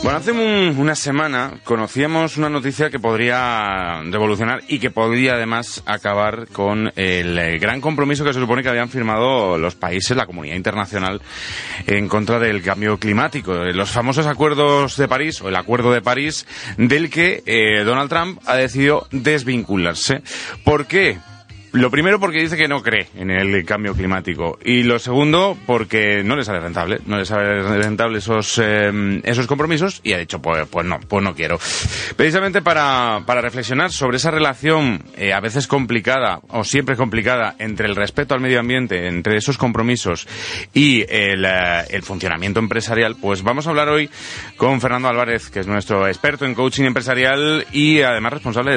Bueno, hace una semana conocíamos una noticia que podría revolucionar y que podría además acabar con el gran compromiso que se supone que habían firmado los países, la comunidad internacional, en contra del cambio climático. Los famosos acuerdos de París, o el Acuerdo de París, del que Donald Trump ha decidido desvincularse. ¿Por qué? Lo primero, porque dice que no cree en el cambio climático. Y lo segundo, porque no le sale rentable. No le sale rentable esos compromisos. Y ha dicho, pues no quiero. Precisamente para reflexionar sobre esa relación a veces complicada, o siempre complicada, entre el respeto al medio ambiente, entre esos compromisos y el funcionamiento empresarial, pues vamos a hablar hoy con Fernando Álvarez, que es nuestro experto en coaching empresarial y además responsable de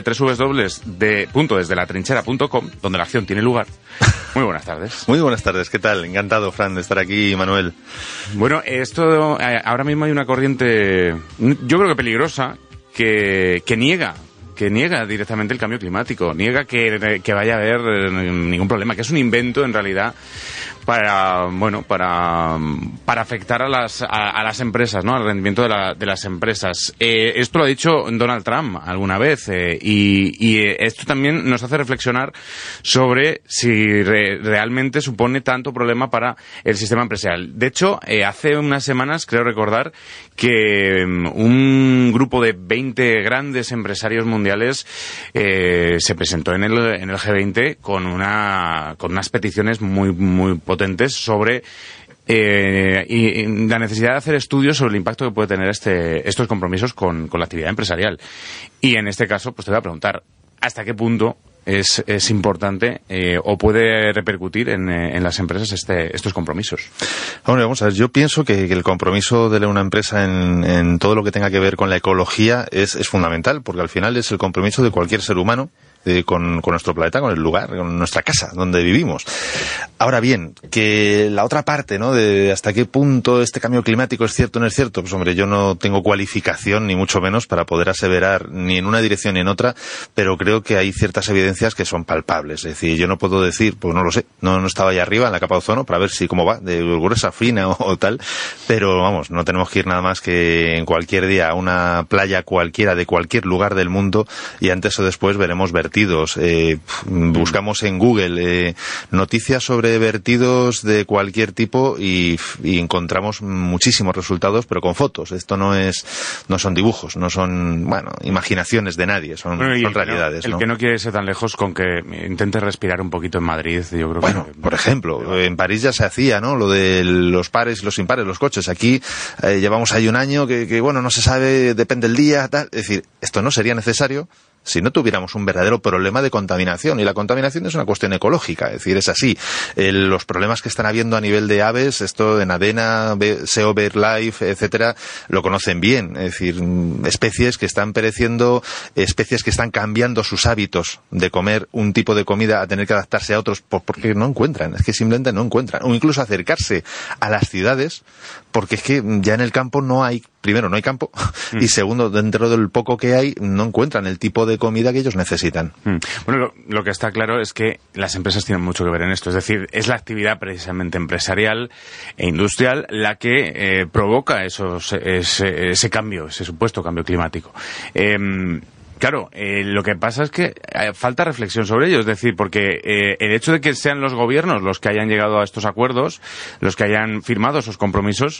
www.desdelatrinchera.com, donde la acción tiene lugar. Muy buenas tardes. Muy buenas tardes, ¿qué tal? Encantado, Fran, de estar aquí, Manuel. Bueno, ahora mismo hay una corriente, yo creo que peligrosa, que niega directamente el cambio climático, niega que vaya a haber ningún problema, que es un invento en realidad para afectar a las empresas, ¿no? Al rendimiento de las empresas. Esto lo ha dicho Donald Trump alguna vez, y esto también nos hace reflexionar sobre si realmente supone tanto problema para el sistema empresarial. De hecho, hace unas semanas, creo recordar, que un grupo de 20 grandes empresarios mundiales se presentó en el G20 con unas peticiones muy potentes sobre y la necesidad de hacer estudios sobre el impacto que puede tener estos compromisos con la actividad empresarial. Y en este caso, pues te voy a preguntar, ¿hasta qué punto es importante o puede repercutir en las empresas estos compromisos? Bueno, vamos a ver, yo pienso que el compromiso de una empresa en todo lo que tenga que ver con la ecología es fundamental, porque al final es el compromiso de cualquier ser humano con nuestro planeta, con el lugar, con nuestra casa, donde vivimos. Ahora bien, que la otra parte, ¿no?, de hasta qué punto este cambio climático es cierto o no es cierto, pues hombre, yo no tengo cualificación, ni mucho menos, para poder aseverar ni en una dirección ni en otra, pero creo que hay ciertas evidencias que son palpables. Es decir, yo no puedo decir, pues no lo sé, no estaba ahí arriba en la capa de ozono para ver si cómo va, de gruesa, fina o tal, pero vamos, no tenemos que ir nada más que en cualquier día a una playa cualquiera de cualquier lugar del mundo y antes o después veremos vertidos. Buscamos en Google noticias sobre vertidos de cualquier tipo y encontramos muchísimos resultados, pero con fotos. Esto no son dibujos, no son, imaginaciones de nadie, son realidades. El que no quiere irse tan lejos, con que intente respirar un poquito en Madrid, yo creo que... por ejemplo, en París ya se hacía, ¿no?, lo de los pares y los impares, los coches. Aquí llevamos ahí un año que no se sabe, depende del día, tal. Es decir, esto no sería necesario si no tuviéramos un verdadero problema de contaminación. Y la contaminación es una cuestión ecológica, es decir, es así. Los problemas que están habiendo a nivel de aves, esto en Adena, SEO, BirdLife, etcétera, lo conocen bien. Es decir, especies que están pereciendo, especies que están cambiando sus hábitos de comer un tipo de comida a tener que adaptarse a otros porque no encuentran, es que simplemente no encuentran. O incluso acercarse a las ciudades, porque es que ya en el campo primero no hay campo, y segundo, dentro del poco que hay, no encuentran el tipo de comida que ellos necesitan. Bueno, lo que está claro es que las empresas tienen mucho que ver en esto. Es decir, es la actividad precisamente empresarial e industrial la que provoca ese cambio, ese supuesto cambio climático. Claro, lo que pasa es que falta reflexión sobre ello, es decir, porque el hecho de que sean los gobiernos los que hayan llegado a estos acuerdos, los que hayan firmado esos compromisos,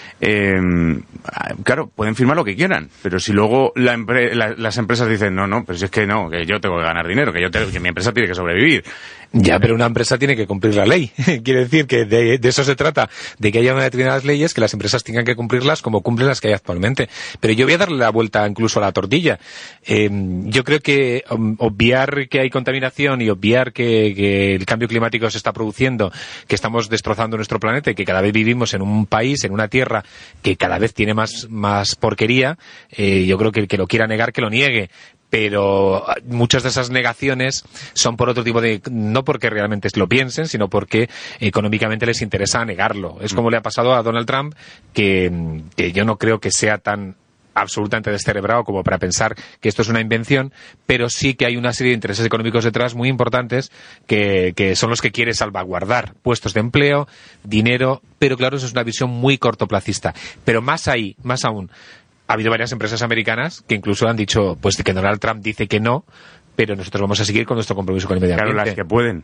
claro, pueden firmar lo que quieran, pero si luego las empresas dicen no, pero si es que no, que yo tengo que ganar dinero, que mi empresa tiene que sobrevivir. Ya, pero una empresa tiene que cumplir la ley. Quiere decir que de eso se trata, de que haya unas determinadas leyes que las empresas tengan que cumplirlas como cumplen las que hay actualmente. Pero yo voy a darle la vuelta incluso a la tortilla. Yo creo que obviar que hay contaminación y obviar que el cambio climático se está produciendo, que estamos destrozando nuestro planeta y que cada vez vivimos en un país, en una tierra que cada vez tiene más porquería, yo creo que el que lo quiera negar, que lo niegue. Pero muchas de esas negaciones son por otro tipo de... no porque realmente lo piensen, sino porque económicamente les interesa negarlo. Es como le ha pasado a Donald Trump, que yo no creo que sea tan absolutamente descerebrado como para pensar que esto es una invención, pero sí que hay una serie de intereses económicos detrás muy importantes que son los que quiere salvaguardar puestos de empleo, dinero, pero claro, eso es una visión muy cortoplacista. Pero más aún, ha habido varias empresas americanas que incluso han dicho pues que Donald Trump dice que no, pero nosotros vamos a seguir con nuestro compromiso con el medio ambiente. Claro, las que pueden.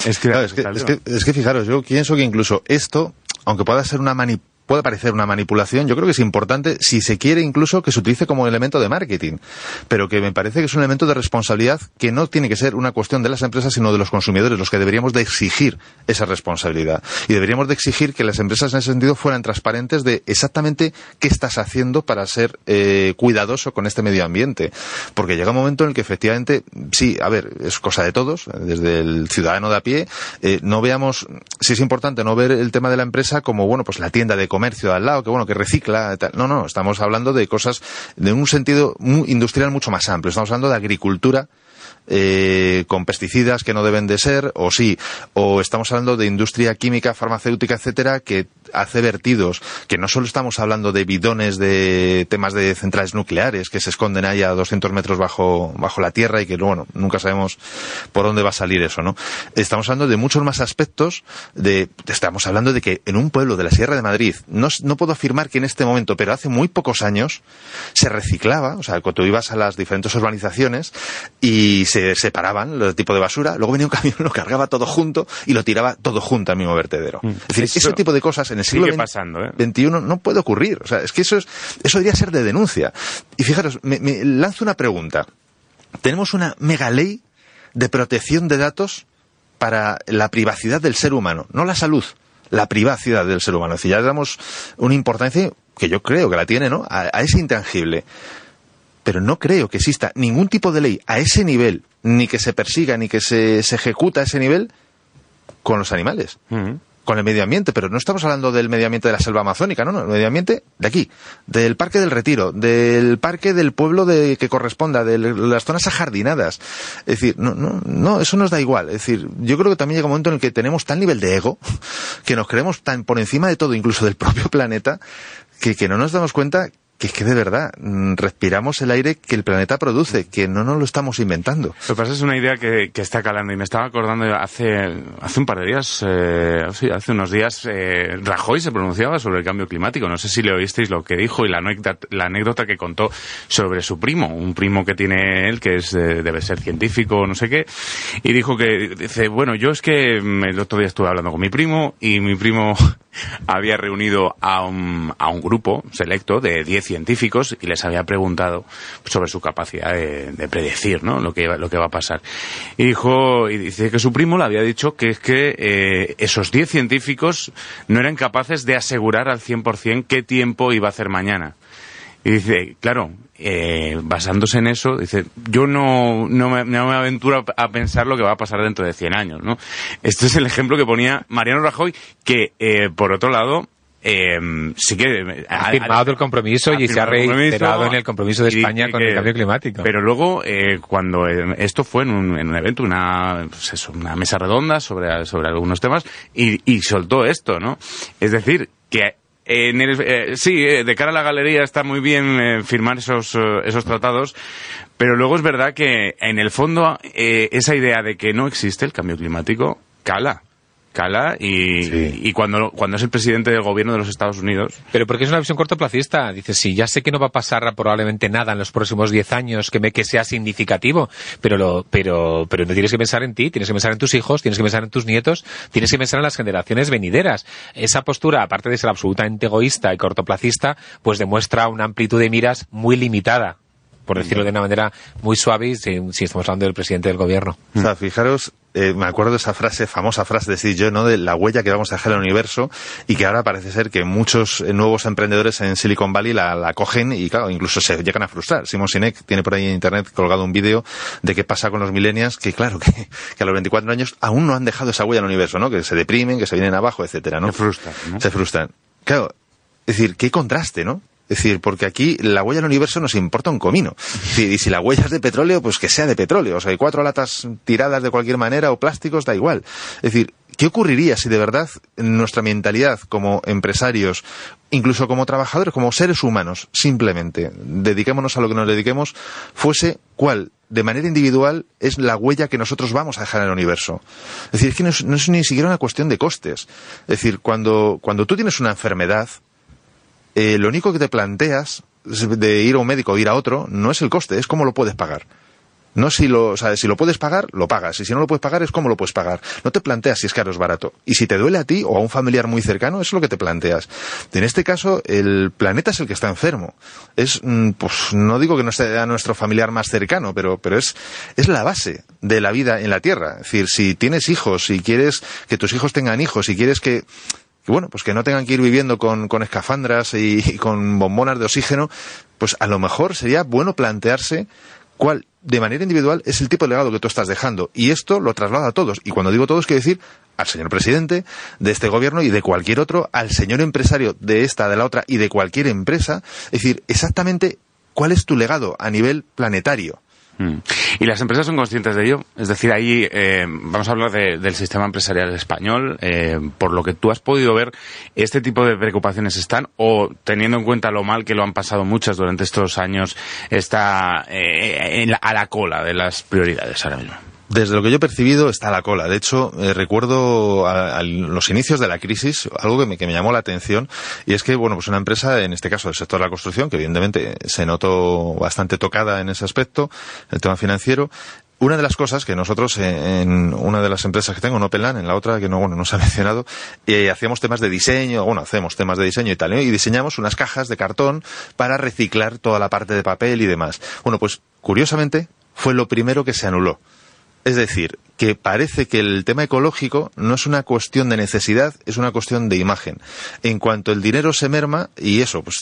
Es que fijaros, yo pienso que incluso esto, aunque pueda ser puede parecer una manipulación, yo creo que es importante, si se quiere incluso, que se utilice como elemento de marketing, pero que me parece que es un elemento de responsabilidad que no tiene que ser una cuestión de las empresas, sino de los consumidores, los que deberíamos de exigir esa responsabilidad. Y deberíamos de exigir que las empresas en ese sentido fueran transparentes de exactamente qué estás haciendo para ser cuidadoso con este medio ambiente. Porque llega un momento en el que efectivamente, sí, a ver, es cosa de todos, desde el ciudadano de a pie, no veamos, sí es importante no ver el tema de la empresa como, bueno, pues la tienda de comercio de al lado, que recicla, tal. No, estamos hablando de cosas de un sentido industrial mucho más amplio. Estamos hablando de agricultura con pesticidas que no deben de ser, o estamos hablando de industria química, farmacéutica, etcétera, que hace vertidos, que no solo estamos hablando de bidones de temas de centrales nucleares que se esconden ahí a 200 metros bajo la tierra y que, bueno, nunca sabemos por dónde va a salir eso, ¿no? Estamos hablando de muchos más aspectos, estamos hablando de que en un pueblo de la Sierra de Madrid, no puedo afirmar que en este momento, pero hace muy pocos años, se reciclaba, o sea, cuando tú ibas a las diferentes urbanizaciones y se separaban el tipo de basura, luego venía un camión, lo cargaba todo junto y lo tiraba todo junto al mismo vertedero. Es decir, ese tipo de cosas en el siglo XXI no puede ocurrir. O sea, es que eso debería ser de denuncia. Y fijaros, me lanzo una pregunta. Tenemos una mega ley de protección de datos para la privacidad del ser humano, no la salud, la privacidad del ser humano. Es decir, ya le damos una importancia que yo creo que la tiene, ¿no?, a ese intangible. Pero no creo que exista ningún tipo de ley a ese nivel, ni que se persiga, ni que se ejecuta a ese nivel con los animales, con el medio ambiente. Pero no estamos hablando del medio ambiente de la selva amazónica, no, el medio ambiente de aquí, del Parque del Retiro, del parque del pueblo que corresponda, de las zonas ajardinadas. Es decir, no, eso nos da igual. Es decir, yo creo que también llega un momento en el que tenemos tal nivel de ego, que nos creemos tan por encima de todo, incluso del propio planeta, que no nos damos cuenta que es que de verdad respiramos el aire que el planeta produce, que no nos lo estamos inventando. Lo que pasa es una idea que está calando, y me estaba acordando hace un par de días, hace unos días, Rajoy se pronunciaba sobre el cambio climático. No sé si le oísteis lo que dijo y la anécdota que contó sobre su primo, un primo que tiene él, que debe ser científico, no sé qué, y dice, bueno, yo es que el otro día estuve hablando con mi primo, y mi primo había reunido a un grupo selecto de 10 científicos y les había preguntado sobre su capacidad de predecir, ¿no?, lo que va a pasar. Y dice que su primo le había dicho que es que esos 10 científicos no eran capaces de asegurar al 100% qué tiempo iba a hacer mañana. Y dice, claro, basándose en eso, dice, yo no me aventuro a pensar lo que va a pasar dentro de 100 años, ¿no? Este es el ejemplo que ponía Mariano Rajoy, que, por otro lado, sí que ha firmado el compromiso y se ha reiterado en el compromiso de España con el cambio climático. Pero luego, cuando esto fue en un evento, una mesa redonda sobre algunos temas, y soltó esto, ¿no? Es decir, que de cara a la galería está muy bien firmar esos tratados, pero luego es verdad que en el fondo esa idea de que no existe el cambio climático cala y cuando es el presidente del gobierno de los Estados Unidos. Pero porque es una visión cortoplacista. Dices, sí, ya sé que no va a pasar probablemente nada en los próximos 10 años que sea significativo, pero no tienes que pensar en ti, tienes que pensar en tus hijos, tienes que pensar en tus nietos, tienes que pensar en las generaciones venideras. Esa postura, aparte de ser absolutamente egoísta y cortoplacista, pues demuestra una amplitud de miras muy limitada, por decirlo de una manera muy suave, si estamos hablando del presidente del gobierno. O sea, fijaros, me acuerdo de esa famosa frase de Steve Jobs, ¿no?, de la huella que vamos a dejar en el universo, y que ahora parece ser que muchos nuevos emprendedores en Silicon Valley la cogen y, claro, incluso se llegan a frustrar. Simon Sinek tiene por ahí en internet colgado un vídeo de qué pasa con los millennials, que claro, que a los 24 años aún no han dejado esa huella en el universo, ¿no?, que se deprimen, que se vienen abajo, etcétera, ¿no? Se frustran, ¿no? Se frustran. Claro, es decir, qué contraste, ¿no? Es decir, porque aquí la huella del universo nos importa un comino. Y si la huella es de petróleo, pues que sea de petróleo. O sea, hay 4 latas tiradas de cualquier manera o plásticos, da igual. Es decir, ¿qué ocurriría si de verdad nuestra mentalidad como empresarios, incluso como trabajadores, como seres humanos, simplemente, dediquémonos a lo que nos dediquemos, fuese cuál, de manera individual, es la huella que nosotros vamos a dejar en el universo? Es decir, es que no es ni siquiera una cuestión de costes. Es decir, cuando tú tienes una enfermedad, lo único que te planteas de ir a un médico o ir a otro no es el coste, es cómo lo puedes pagar. No si lo puedes pagar, lo pagas. Y si no lo puedes pagar, es cómo lo puedes pagar. No te planteas si es caro o es barato. Y si te duele a ti o a un familiar muy cercano, eso es lo que te planteas. En este caso, el planeta es el que está enfermo. Es, pues, no digo que no sea nuestro familiar más cercano, pero es la base de la vida en la Tierra. Es decir, si tienes hijos, si quieres que tus hijos tengan hijos, si quieres que no tengan que ir viviendo con escafandras y con bombonas de oxígeno, pues a lo mejor sería bueno plantearse cuál, de manera individual, es el tipo de legado que tú estás dejando. Y esto lo traslada a todos. Y cuando digo todos, quiero decir al señor presidente de este gobierno y de cualquier otro, al señor empresario de esta, de la otra y de cualquier empresa. Es decir, exactamente cuál es tu legado a nivel planetario. ¿Y las empresas son conscientes de ello? Es decir, ahí vamos a hablar del sistema empresarial español. Por lo que tú has podido ver, ¿este tipo de preocupaciones están? ¿O, teniendo en cuenta lo mal que lo han pasado muchas durante estos años, está a la cola de las prioridades ahora mismo? Desde lo que yo he percibido está a la cola. De hecho, recuerdo a los inicios de la crisis algo que me llamó la atención, y es que, pues una empresa, en este caso del sector de la construcción, que evidentemente se notó bastante tocada en ese aspecto, el tema financiero. Una de las cosas que nosotros en una de las empresas que tengo, en Openland, en la otra que no se ha mencionado, hacíamos temas de diseño, hacemos temas de diseño y tal, ¿no? Y diseñamos unas cajas de cartón para reciclar toda la parte de papel y demás. Pues curiosamente fue lo primero que se anuló. Es decir, que parece que el tema ecológico no es una cuestión de necesidad, es una cuestión de imagen. En cuanto el dinero se merma, y eso, pues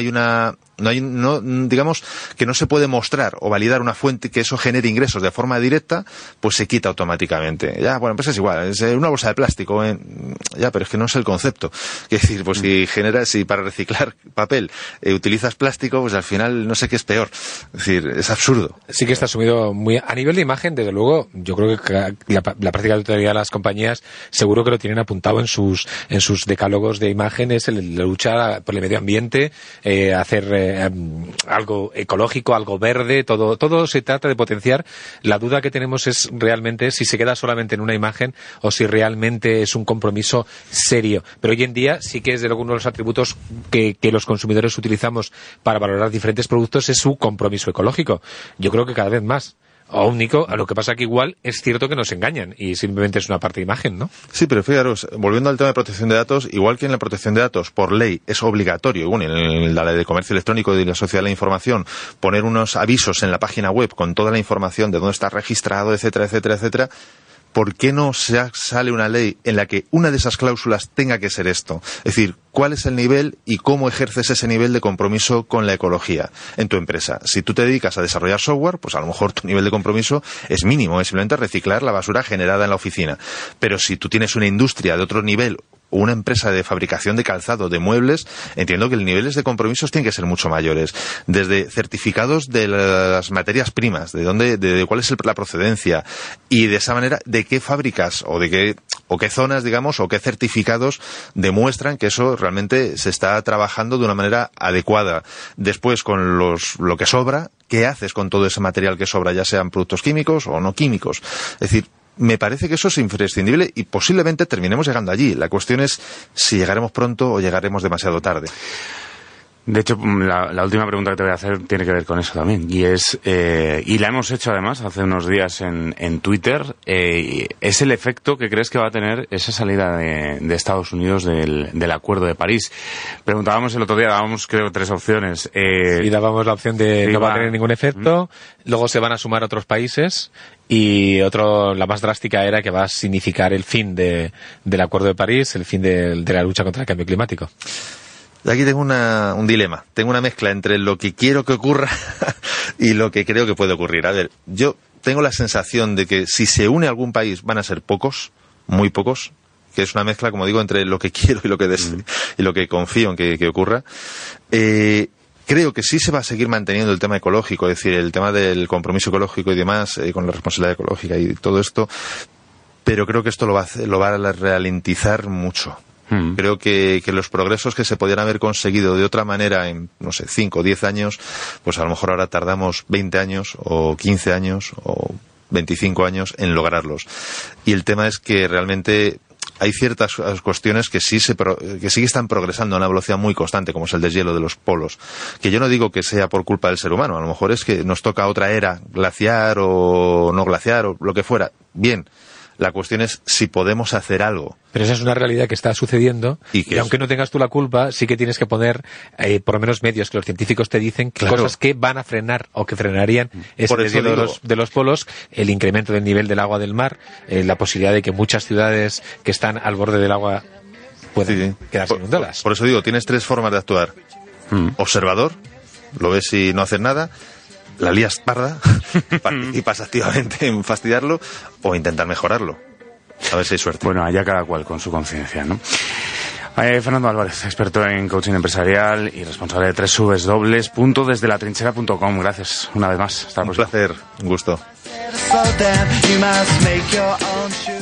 digamos que no se puede mostrar o validar una fuente que eso genere ingresos de forma directa, pues se quita automáticamente. Pues es igual, es una bolsa de plástico, pero es que no es el concepto. Es decir, pues si para reciclar papel utilizas plástico, pues al final no sé qué es peor. Es decir, es absurdo. Sí que está asumido muy a nivel de imagen, desde luego. Yo creo que la práctica totalidad de las compañías seguro que lo tienen apuntado en sus decálogos de imagen, es la lucha por el medio ambiente, hacer algo ecológico, algo verde, todo se trata de potenciar. La duda que tenemos es realmente si se queda solamente en una imagen o si realmente es un compromiso serio. Pero hoy en día sí que es de uno de los atributos que los consumidores utilizamos para valorar diferentes productos, es su compromiso ecológico. Yo creo que cada vez más. O único, a lo que pasa que igual es cierto que nos engañan y simplemente es una parte de imagen, ¿no? Sí, pero fijaros, volviendo al tema de protección de datos, igual que en la protección de datos por ley es obligatorio, en la ley de comercio electrónico y la sociedad de la información, poner unos avisos en la página web con toda la información de dónde está registrado, etcétera, etcétera, etcétera. ¿Por qué no sale una ley en la que una de esas cláusulas tenga que ser esto? Es decir, ¿cuál es el nivel y cómo ejerces ese nivel de compromiso con la ecología en tu empresa? Si tú te dedicas a desarrollar software, pues a lo mejor tu nivel de compromiso es mínimo, es simplemente reciclar la basura generada en la oficina. Pero si tú tienes una industria de otro nivel, o una empresa de fabricación de calzado, de muebles, entiendo que los niveles de compromisos tienen que ser mucho mayores. Desde certificados de las materias primas, de cuál es la procedencia, y de esa manera, de qué fábricas, o qué zonas, digamos, o qué certificados demuestran que eso realmente se está trabajando de una manera adecuada. Después, con lo que sobra, ¿qué haces con todo ese material que sobra, ya sean productos químicos o no químicos? Es decir, me parece que eso es imprescindible y posiblemente terminemos llegando allí. La cuestión es si llegaremos pronto o llegaremos demasiado tarde. De hecho, la última pregunta que te voy a hacer tiene que ver con eso también. Y y la hemos hecho además hace unos días en Twitter, es el efecto que crees que va a tener esa salida de Estados Unidos del Acuerdo de París. Preguntábamos el otro día, dábamos creo 3 opciones. Y dábamos la opción de no va a tener ningún efecto, luego se van a sumar otros países, y la más drástica era que va a significar el fin del Acuerdo de París, el fin de la lucha contra el cambio climático. Aquí tengo un dilema, tengo una mezcla entre lo que quiero que ocurra y lo que creo que puede ocurrir. A ver, yo tengo la sensación de que si se une algún país van a ser pocos, muy pocos, que es una mezcla, como digo, entre lo que quiero y lo que confío en que ocurra. Creo que sí se va a seguir manteniendo el tema ecológico, es decir, el tema del compromiso ecológico y demás, con la responsabilidad ecológica y todo esto, pero creo que esto lo va a ralentizar mucho. Creo que los progresos que se podían haber conseguido de otra manera en, 5 o 10 años, pues a lo mejor ahora tardamos 20 años o 15 años o 25 años en lograrlos. Y el tema es que realmente hay ciertas cuestiones que sí están progresando a una velocidad muy constante, como es el deshielo de los polos. Que yo no digo que sea por culpa del ser humano, a lo mejor es que nos toca otra era, glaciar o no glaciar o lo que fuera. Bien. La cuestión es si podemos hacer algo. Pero esa es una realidad que está sucediendo y aunque no tengas tú la culpa, sí que tienes que poner por lo menos medios que los científicos te dicen, claro, cosas que van a frenar o que frenarían ese deshielo de los polos, el incremento del nivel del agua del mar, la posibilidad de que muchas ciudades que están al borde del agua puedan quedarse inundadas. Por eso digo, tienes 3 formas de actuar. Observador, lo ves y no haces nada. La lías parda, participas activamente en fastidiarlo o intentar mejorarlo. A ver si hay suerte. Bueno, allá cada cual con su conciencia, ¿no? Fernando Álvarez, experto en coaching empresarial y responsable de www.desdelatrinchera.com. Gracias una vez más. Hasta la próxima. Un placer, un gusto.